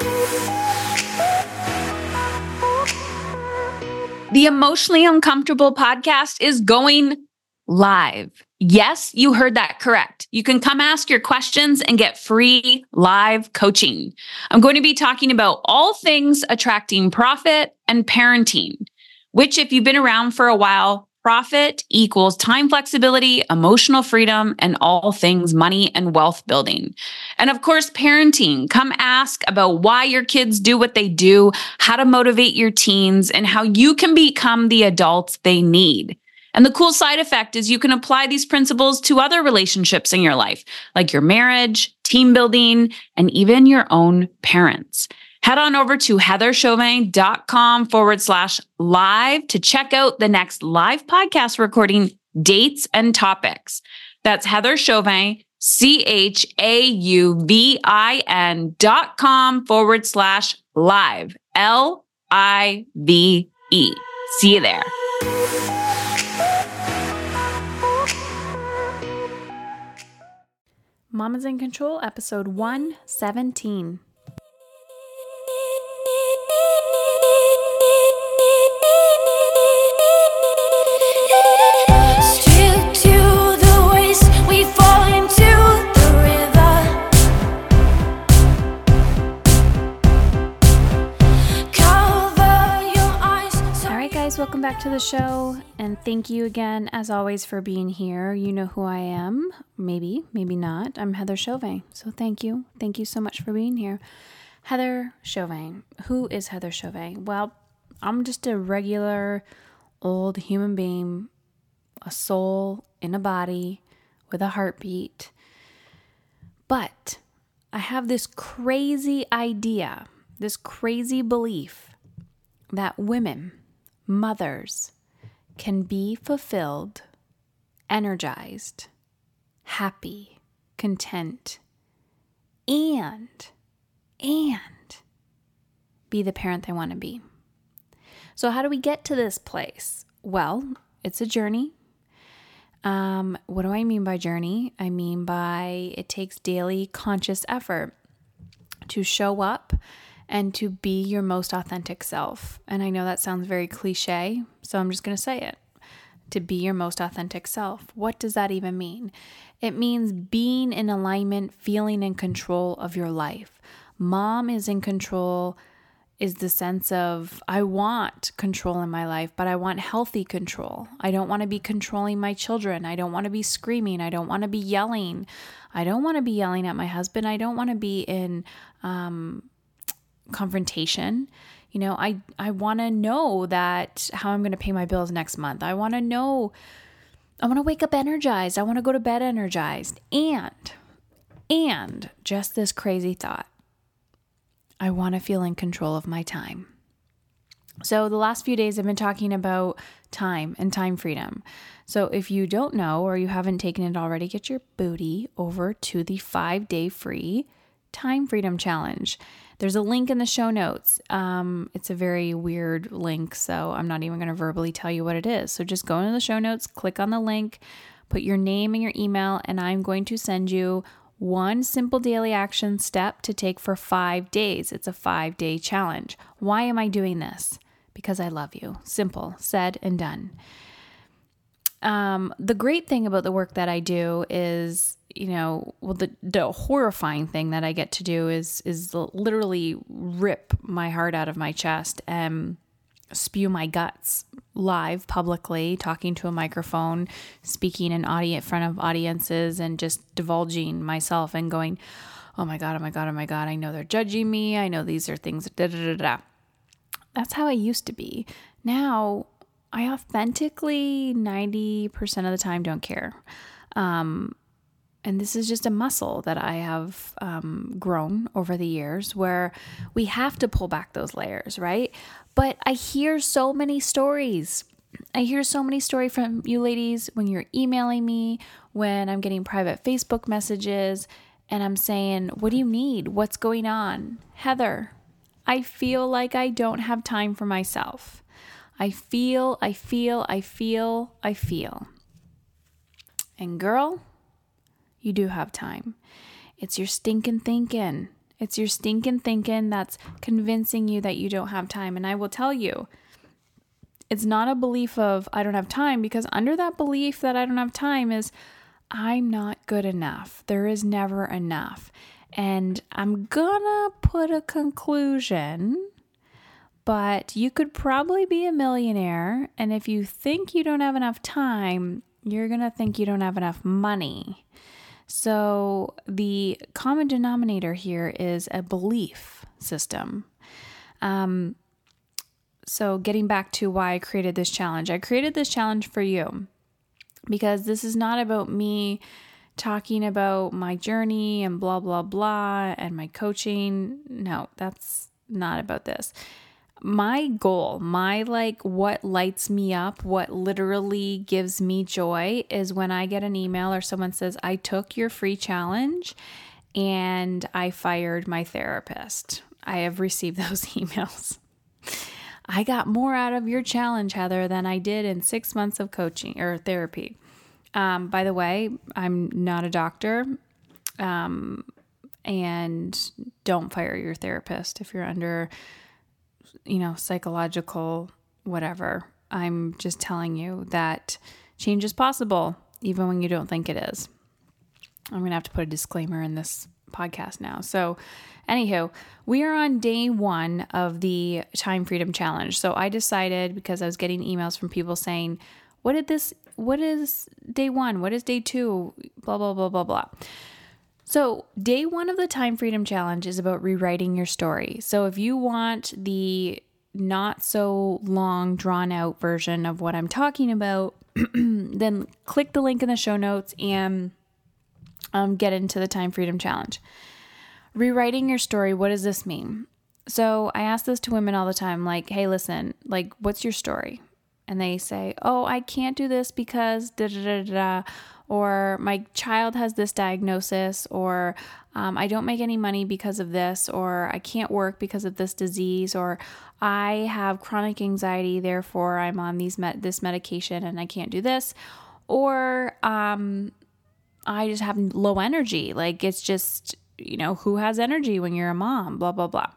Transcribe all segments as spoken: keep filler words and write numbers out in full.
The Emotionally Uncomfortable podcast is going live. Yes, you heard that correct. You can come ask your questions and get free live coaching. I'm going to be talking about all things attracting profit and parenting, which if you've been around for a while, profit equals time flexibility, emotional freedom, and all things money and wealth building. And of course, parenting. Come ask about why your kids do what they do, how to motivate your teens, and how you can become the adults they need. And the cool side effect is you can apply these principles to other relationships in your life, like your marriage, team building, and even your own parents. Head on over to heatherchauvin.com forward slash live to check out the next live podcast recording dates and topics. That's Heather Chauvin, C H A U V I N dot com forward slash live, L I V E. See you there. Mamas in Control, episode one seventeen. Welcome back to the show, and thank you again, as always, for being here. You know who I am. Maybe, maybe not. I'm Heather Chauvin, so thank you. Thank you so much for being here. Heather Chauvin. Who is Heather Chauvin? Well, I'm just a regular old human being, a soul in a body with a heartbeat. But I have this crazy idea, this crazy belief that women, mothers, can be fulfilled, energized, happy, content, and, and be the parent they want to be. So how do we get to this place? Well, it's a journey. Um, what do I mean by journey? I mean by it takes daily conscious effort to show up and to be your most authentic self. And I know that sounds very cliche, so I'm just going to say it. To be your most authentic self. What does that even mean? It means being in alignment, feeling in control of your life. Mom is in control is the sense of, I want control in my life, but I want healthy control. I don't want to be controlling my children. I don't want to be screaming. I don't want to be yelling. I don't want to be yelling at my husband. I don't want to be in um, confrontation. You know, I, I want to know that how I'm going to pay my bills next month. I want to know, I want to wake up energized. I want to go to bed energized. And, and just this crazy thought, I want to feel in control of my time. So the last few days I've been talking about time and time freedom. So if you don't know, or you haven't taken it already, get your booty over to the five day free Time Freedom Challenge. There's a link in the show notes. Um, it's a very weird link, so I'm not even going to verbally tell you what it is. So just go into the show notes, click on the link, put your name and your email, and I'm going to send you one simple daily action step to take for five days. It's a five-day challenge. Why am I doing this? Because I love you. Simple, said and done. Um, the great thing about the work that I do is, you know, well, the, the horrifying thing that I get to do is, is literally rip my heart out of my chest and spew my guts live publicly, talking to a microphone, speaking in audience, front of audiences, and just divulging myself and going, oh my God, oh my God, oh my God, I know they're judging me. I know these are things, da da da da. That's how I used to be. Now, I authentically ninety percent of the time don't care. Um, and this is just a muscle that I have um, grown over the years where we have to pull back those layers, right? But I hear so many stories. I hear so many stories from you ladies when you're emailing me, when I'm getting private Facebook messages, and I'm saying, what do you need? What's going on? Heather, I feel like I don't have time for myself. I feel, I feel, I feel, I feel. And girl, you do have time. It's your stinking thinking. It's your stinking thinking that's convincing you that you don't have time. And I will tell you, it's not a belief of I don't have time, because under that belief that I don't have time is I'm not good enough. There is never enough. And I'm gonna put a conclusion, but you could probably be a millionaire. And if you think you don't have enough time, you're gonna think you don't have enough money. So the common denominator here is a belief system. Um, so getting back to why I created this challenge, I created this challenge for you because this is not about me talking about my journey and blah, blah, blah, and my coaching. No, that's not about this. My goal, my like what lights me up, what literally gives me joy is when I get an email or someone says, I took your free challenge and I fired my therapist. I have received those emails. I got more out of your challenge, Heather, than I did in six months of coaching or therapy. Um, by the way, I'm not a doctor, um, and don't fire your therapist if you're under, you know, psychological whatever. I'm just telling you that change is possible, even when you don't think it is. I'm going to have to put a disclaimer in this podcast now. So anywho, we are on day one of the Time Freedom Challenge. So I decided, because I was getting emails from people saying, what did this, what is day one? What is day two? Blah, blah, blah, blah, blah. So day one of the Time Freedom Challenge is about rewriting your story. So if you want the not so long drawn out version of what I'm talking about, then click the link in the show notes and um, get into the Time Freedom Challenge. Rewriting your story, what does this mean? So I ask this to women all the time, like, hey, listen, like, what's your story? And they say, oh, I can't do this because da da da da, or my child has this diagnosis, or um, I don't make any money because of this, or I can't work because of this disease, or I have chronic anxiety, therefore I'm on these med- this medication and I can't do this, or um, I just have low energy. Like, it's just, you know, who has energy when you're a mom, blah, blah, blah.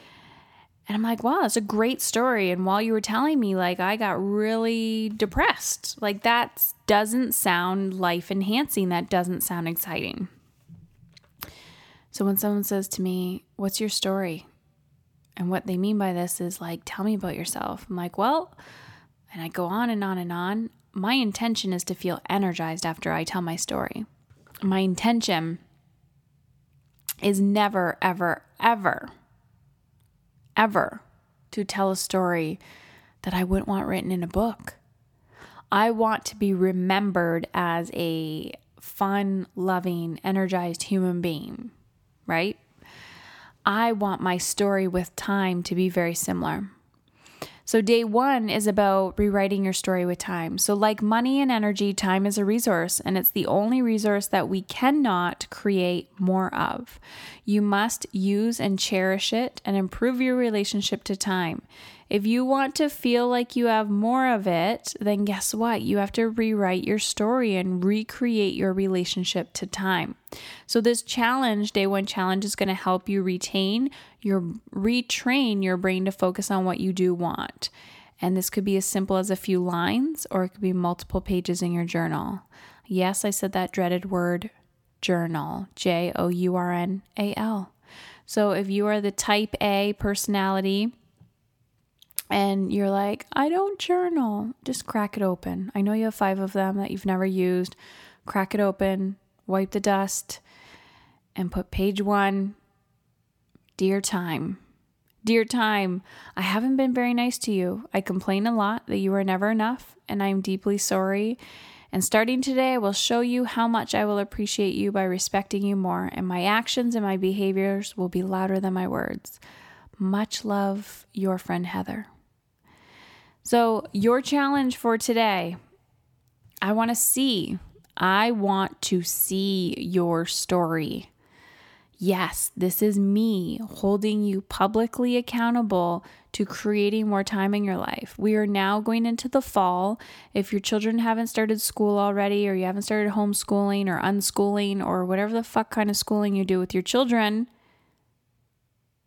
And I'm like, wow, that's a great story. And while you were telling me, like, I got really depressed. Like, that doesn't sound life enhancing. That doesn't sound exciting. So when someone says to me, what's your story? And what they mean by this is like, tell me about yourself. I'm like, well, and I go on and on and on. My intention is to feel energized after I tell my story. My intention is never, ever, ever ever to tell a story that I wouldn't want written in a book. I want to be remembered as a fun, loving, energized human being, right? I want my story with time to be very similar. So day one is about rewriting your story with time. So like money and energy, time is a resource, and it's the only resource that we cannot create more of. You must use and cherish it and improve your relationship to time. If you want to feel like you have more of it, then guess what? You have to rewrite your story and recreate your relationship to time. So this challenge, day one challenge, is going to help you retain your, retrain your brain to focus on what you do want. And this could be as simple as a few lines, or it could be multiple pages in your journal. Yes, I said that dreaded word, journal, J O U R N A L. So if you are the type A personality, and you're like, I don't journal, just crack it open. I know you have five of them that you've never used. Crack it open, wipe the dust, and put page one, dear time. Dear time, I haven't been very nice to you. I complain a lot that you are never enough, and I am deeply sorry. And starting today, I will show you how much I will appreciate you by respecting you more, and my actions and my behaviors will be louder than my words. Much love, your friend Heather. So your challenge for today, I want to see, I want to see your story. Yes, this is me holding you publicly accountable to creating more time in your life. We are now going into the fall. If your children haven't started school already, or you haven't started homeschooling or unschooling or whatever the fuck kind of schooling you do with your children,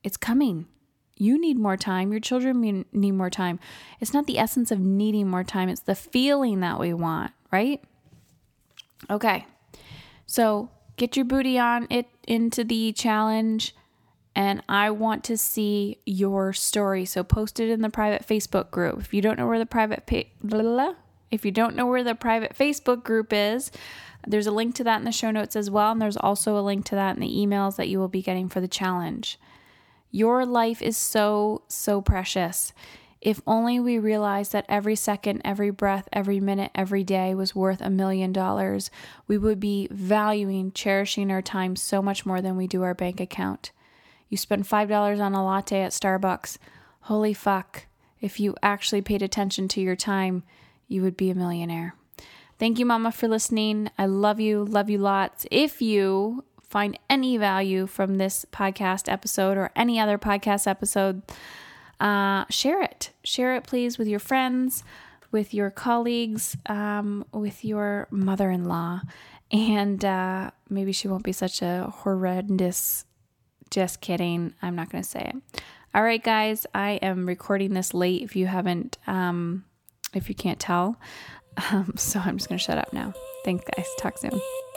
It's coming. You need more time. Your children need more time. It's not the essence of needing more time. It's the feeling that we want, right? Okay. So get your booty on it into the challenge. And I want to see your story. So post it in the private Facebook group. If you don't know where the private pa- blah, blah, blah, if you don't know where the private Facebook group is, there's a link to that in the show notes as well. And there's also a link to that in the emails that you will be getting for the challenge. Your life is so, so precious. If only we realized that every second, every breath, every minute, every day was worth a million dollars, we would be valuing, cherishing our time so much more than we do our bank account. You spend five dollars on a latte at Starbucks. Holy fuck. If you actually paid attention to your time, you would be a millionaire. Thank you, Mama, for listening. I love you. Love you lots. If you find any value from this podcast episode or any other podcast episode, uh, share it. Share it, please, with your friends, with your colleagues, um, with your mother-in-law. And uh, maybe she won't be such a horrendous... Just kidding. I'm not going to say it. All right, guys. I am recording this late if you haven't, um, if you can't tell. Um, so I'm just going to shut up now. Thanks, guys. Talk soon.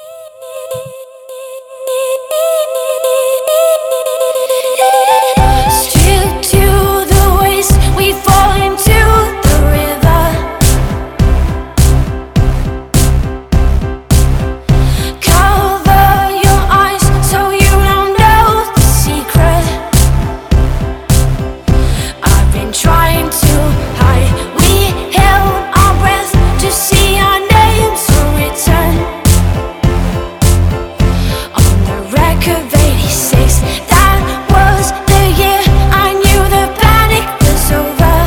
Straight to the waste, we fall into the river. Cover your eyes so you don't know the secret. I've been trying to hide. We held our breath to see our names return. On the record of eighty-six, that was the year I knew the panic was over.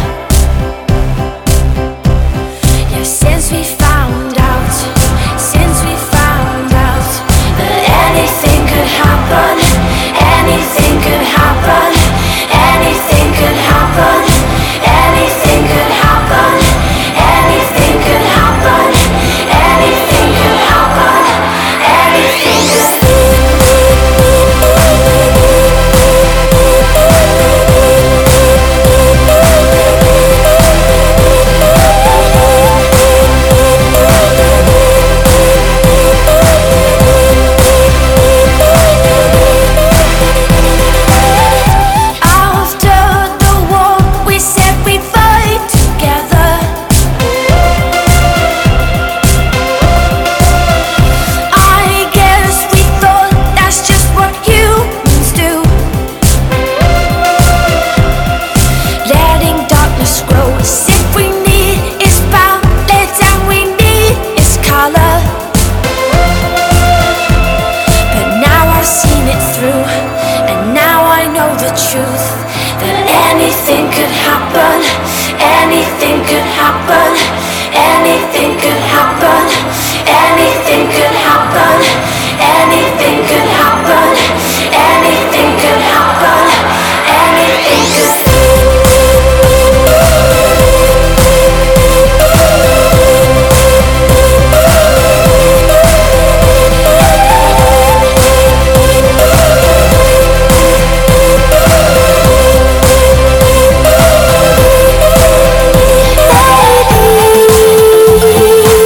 Yeah, since we found out, since we found out that anything could happen, anything could happen, anything could happen, anything could happen, anything could happen, anything could happen, anything could After the war, we said we'd fight together. I guess we thought that's just what humans do. Letting darkness grow as if we need its balance and we need its color. But now I've seen it through, and now I know the truth. That anything could happen, anything could happen, anything could happen, anything could happen, anything could happen, anything could happen, anything could Baby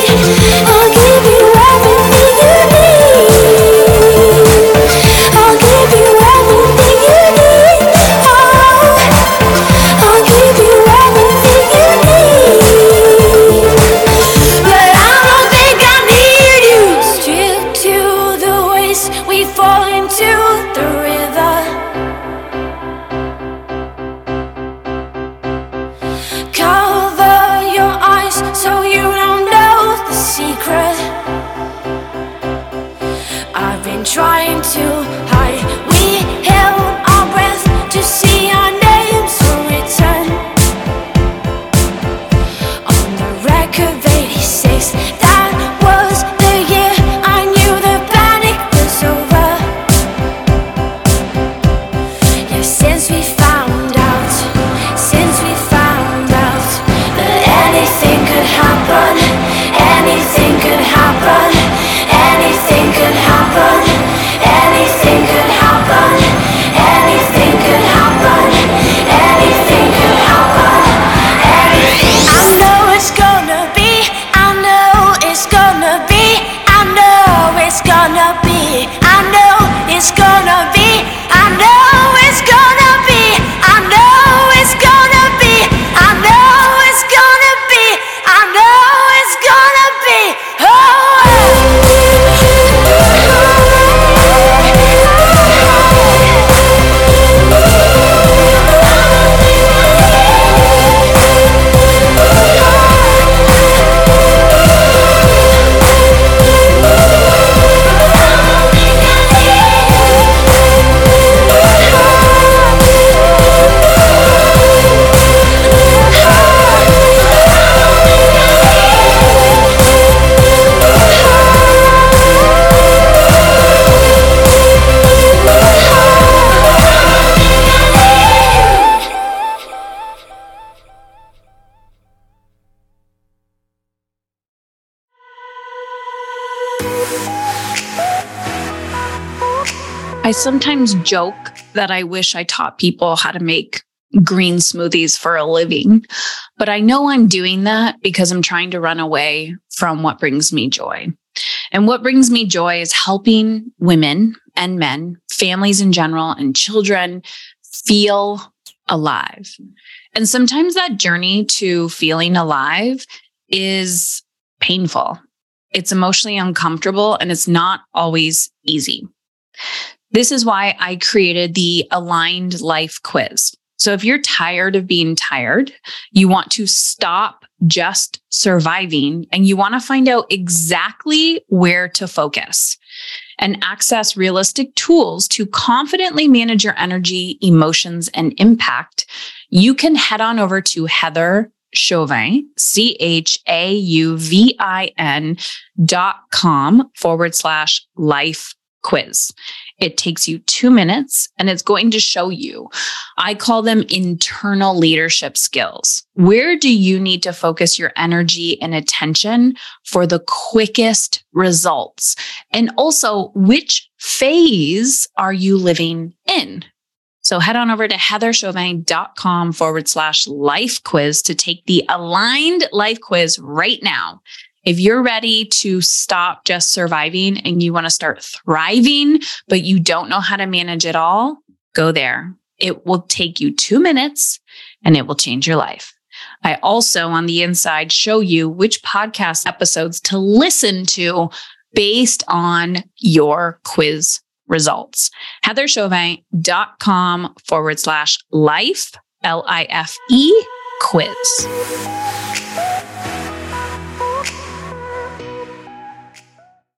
sometimes joke that I wish I taught people how to make green smoothies for a living, but I know I'm doing that because I'm trying to run away from what brings me joy. And what brings me joy is helping women and men, families in general, and children feel alive. And sometimes that journey to feeling alive is painful. It's emotionally uncomfortable, and it's not always easy. This is why I created the Aligned Life Quiz. So if you're tired of being tired, you want to stop just surviving, and you want to find out exactly where to focus and access realistic tools to confidently manage your energy, emotions, and impact, you can head on over to Heather Chauvin, C H A U V I N dot com forward slash life quiz. It takes you two minutes and it's going to show you, I call them internal leadership skills. Where do you need to focus your energy and attention for the quickest results? And also, which phase are you living in? So head on over to heather chauvin dot com forward slash life quiz to take the Aligned Life Quiz right now. If you're ready to stop just surviving and you want to start thriving, but you don't know how to manage it all, go there. It will take you two minutes and it will change your life. I also, on the inside, show you which podcast episodes to listen to based on your quiz results. heather chauvin dot com forward slash life, L I F E, quiz.